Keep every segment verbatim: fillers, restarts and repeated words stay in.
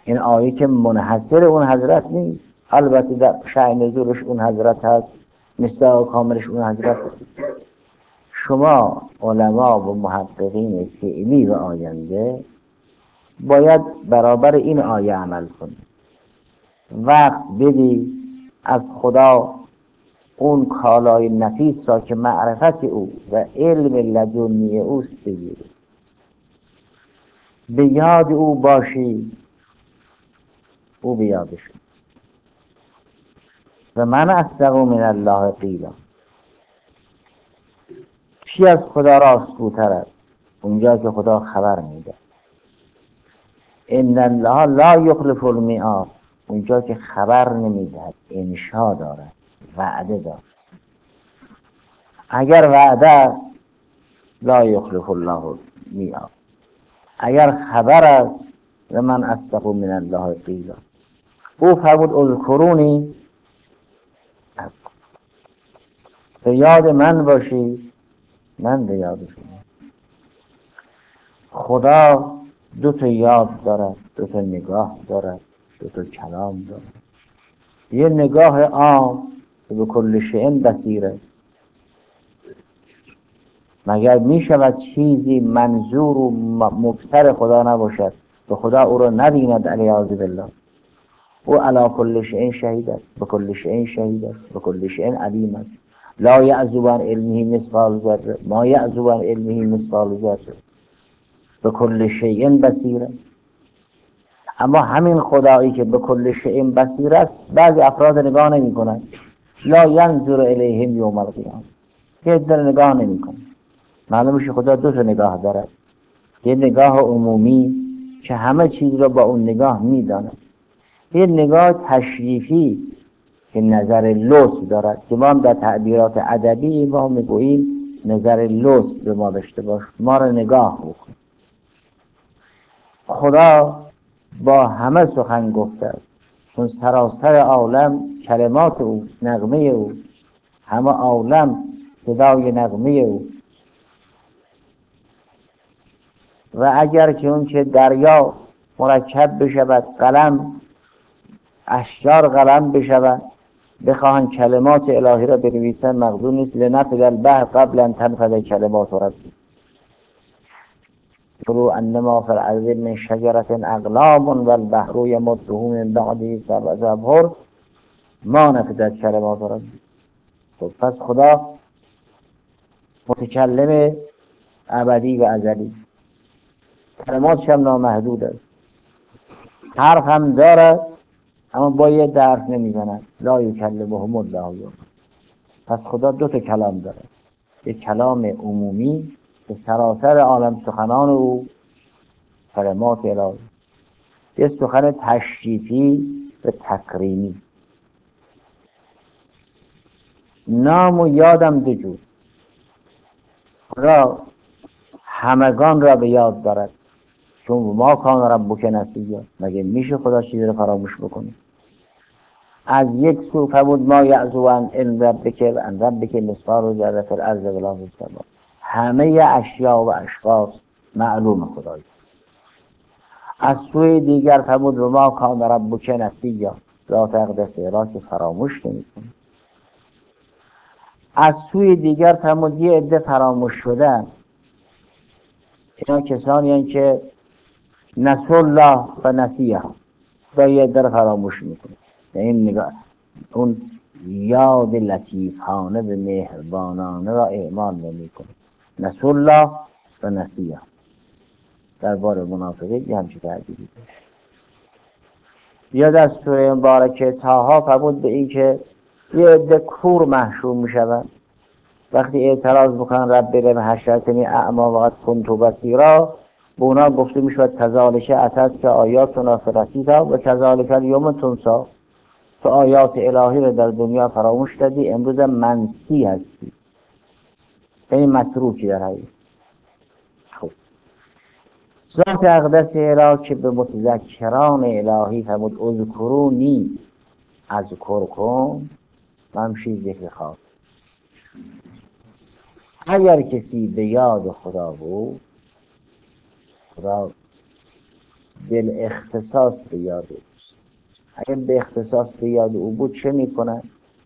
این آیه که منحصر اون حضرت نیست، البته در شأن نزولش اون حضرت هست، مصداق کاملش اون حضرت هست. شما علما و محققین فعلی و آینده باید برابر این آیه عمل کنید، وقت بدی از خدا اون کالای نفیس را که معرفت او و علم لدنی اوست بگیری، به یاد او باشی، او به یادش. و من اصدق من الله قیلا، کی از خدا راستگوتر است؟ اونجا که خدا خبر میده. ان الله لا یخلف المیعاد، اونجا که خبر نمیدهد، انشا دارد، وعده دارد. اگر وعده است لا یخلف الله المیعاد، اگر خبر است و من اصدق من الله قیلا. او فرمود اذکرونی، از به یاد من باشی، من به یاد شما. خدا دو تا یاد دارد، دو تا نگاه دارد، دو تا کلام دارد. یه نگاه عام که به کل شیء بصیره، مگر می شود چیزی منظور و مبصر خدا نباشد و خدا او را نبیند؟ علیاذ بالله. او علی کل شیء شهید است، به کل شیء شهید است، به کل شیء علیم است. لا یعزب عن علمه مثقال ذره، ما یعزب عن علمه مثقال ذره، به کل شیء بصیر. اما همین خدایی که به کل شیء بصیر است، بعضی افراد نگاه نمی کنند. لا ینظر الیهم یوم القیامه، که در نگاه نمی کنند. معلوم میشه خدا دو تا نگاه دارد، یه نگاه عمومی که همه چیز را با اون نگاه میداند، یه نگاه تشریفی که نظر لطف دارد، که ما هم در تعبیرات ادبی ما میگوییم نظر لطف به ما داشته باش، ما را نگاه بکن. خدا با همه سخن گفته است، چون سراسر عالم کلمات او، نغمه او، همه عالم صدای نغمه او. و اگر که اون که دریا مرکب بشود، قلم اشجار قلم بشود، بخواهن کلمات الهی را بنویسن، مقدور نیست. لنفذ البحر قبل ان تنفذ کلمات ربی قولوا انما فی الارض من شجرة اقلام والبحر یمده من بعده سبعة ابحر ما نفذت کلمات ربی. خب پس خدا متکلم ابدی و ازلی، کلماتش هم نامحدود است، حرف هم دارد اما با یه درس نمیزند. لا یکلمهم الله. پس خدا دو تا کلام دارد، یک کلام عمومی که سراسر عالم سخنان او کلمات الهی، یه سخن تشریفی و تکریمی. نام و یادم دو جور. خدا همگان را به یاد دارد، چون ما کان ربک نسیا، مگه میشه خدا چیزی رو فراموش بکنه؟ از یک سو فرمود ما یعزب عن علم ربک و عن ربک مثقال ذره فی الارض ولا فی السماء. همه اشیا و اشخاص معلوم خدایی. از سوی دیگر فرمود و ما کان ربک نسیا، ذات اقدس را که فراموش نمی‌کنه. از سوی دیگر فرمود یه عده فراموش شدن، اینا کسانی هستند که نسوا الله و نسیه، و یه عده فراموش میکنه. این نگاه اون یاد لطیفانه به مهربانانه را اعمال نمیکنه. نسوا الله و نسیه در بار منافقین یه همچه تعبیری داره. یا در سوره مبارکه طه فرمود به این که یه عده کور محشور میشوند، وقتی اعتراض بکنن رب لم حشرتنی اعمی وقد کنت بصیرا، به اونا گفته میشود کذالک اتت که آیاتنا فرسیدا و کذالک الیوم تنسی، تو آیات الهی رو در دنیا فراموش کردی، امروز منسی هستی، یعنی متروکی در حقیقت. خب ذات اقدس الهی که به متذکران الهی فرمود اذکرونی اذکرکم، ممشی ذکر خاص. اگر کسی به یاد خدا بود، خدا دل اختصاص به یاد اوست. اگر به اختصاص به یاد او بود چه میکنن؟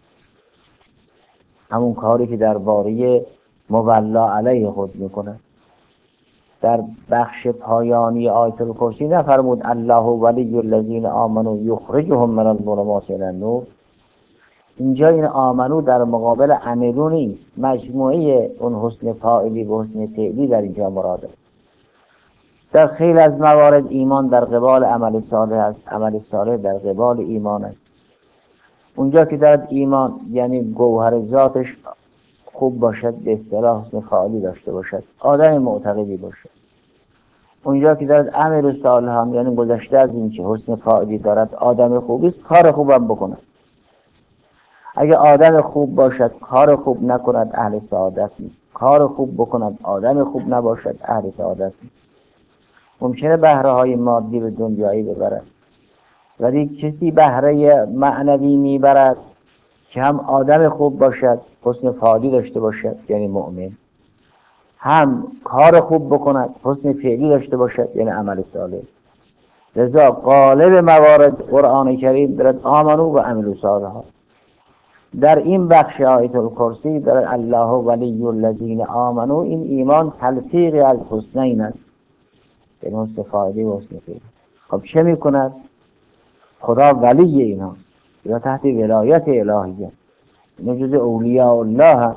همون کاری که درباره مولا علیه خود میکنن. در بخش پایانی آیت الکرسی نفرمود الله ولی الذین آمنوا یخرجهم من الظلمات الی النور؟ اینجا این آمنو در مقابل عملو نیست، مجموعه اون حسن فاعلی و حسن فعلی در اینجا مراده. در خیلی از موارد ایمان در قبال عمل صالح است، عمل صالح در قبال ایمان است. اونجا که در ایمان یعنی گوهر ذاتش خوب باشد، به اصطلاح حسن فاعلی داشته باشد، آدم معتقدی باشد. اونجا که دارد عمل صالح هم یعنی گذشته از این که حسن فاعلی دارد، آدم خوبی است، کار خوبم بکند. اگه آدم خوب باشد کار خوب نکند اهل سعادت نیست، کار خوب بکند آدم خوب نباشد اهل سعادت نیست. ممکنه بهره های مادی به دنیایی ببرد، ولی کسی بهره معنوی میبرد که هم آدم خوب باشد، حسن فاعلی داشته باشد یعنی مؤمن، هم کار خوب بکند، حسن فعلی داشته باشد یعنی عمل صالح. لذا غالب موارد قرآن کریم دارد آمنو و عملو صالحات. در این بخش آیت الکرسی در الله ولی الذین آمنو، این ایمان تلفیقی از حسنین است، یعنی حسن فاعلی و حسن فعلی. خب چه میکند؟ خدا ولی اینا یا تحت ولایت الهیه، این جز اولیاء الله هست.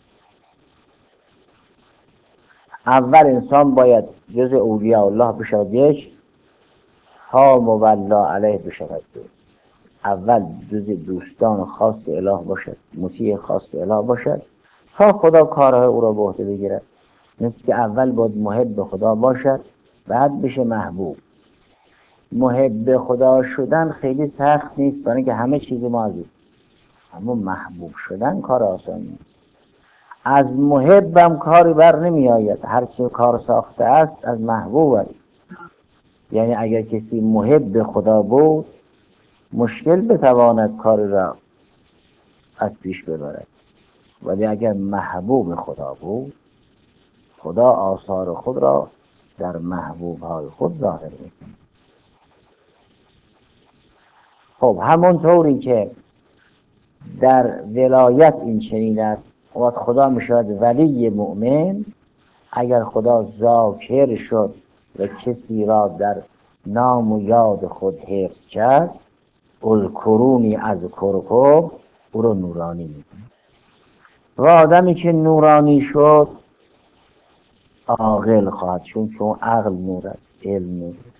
اول انسان باید جز اولیاء الله بشود یک، تا مولا علیه بشود دو. اول جز دوستان خاص اله باشد، مطیع خاص اله باشد، تا خدا کارهای او را به عهده بگیرد. مثل که اول باید محب خدا باشد، بعد بشه محبوب. محب خدا شدن خیلی سخت نیست، برای اینکه همه چیز ما از او، اما محبوب شدن کار آسانی نیست. از محبم کاری بر نمی آید، هر چه کار ساخته است از محبوب است. یعنی اگر کسی محب خدا بود مشکل بتواند کار را از پیش ببرد، ولی اگر محبوب خدا بود خدا آثار خود را در محبوبهای خود ظاهر می‌کند. خب همونطوری که در ولایت این چنین است، وقت خدا میشود ولی مؤمن اگر خدا ذاکر شد و کسی را در نام و یاد خود حفظ کرد، اذکرونی اذکرکم، او را نورانی میکنه. و آدمی که نورانی شد عاقل خواهد، چون چون عقل نور است، علم نور.